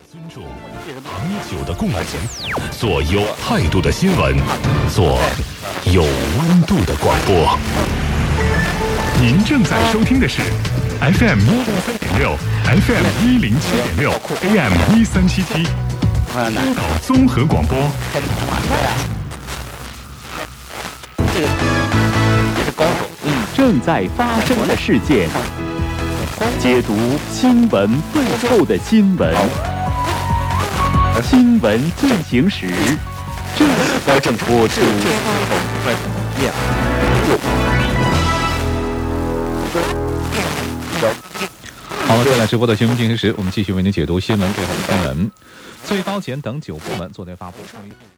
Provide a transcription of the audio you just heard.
尊重，恒久的共鸣，做有态度的新闻，做有温度的广播。您正在收听的是 FM103.6 FM107.6 AM1377 青岛综合广播。 这是高手。 正在发生的事件，解读新闻背后的新闻。新闻进行时，正在播出。 好了，正在直播的新闻进行时，我们继续为您解读新闻背后的新闻。最高检等9部门昨天发布。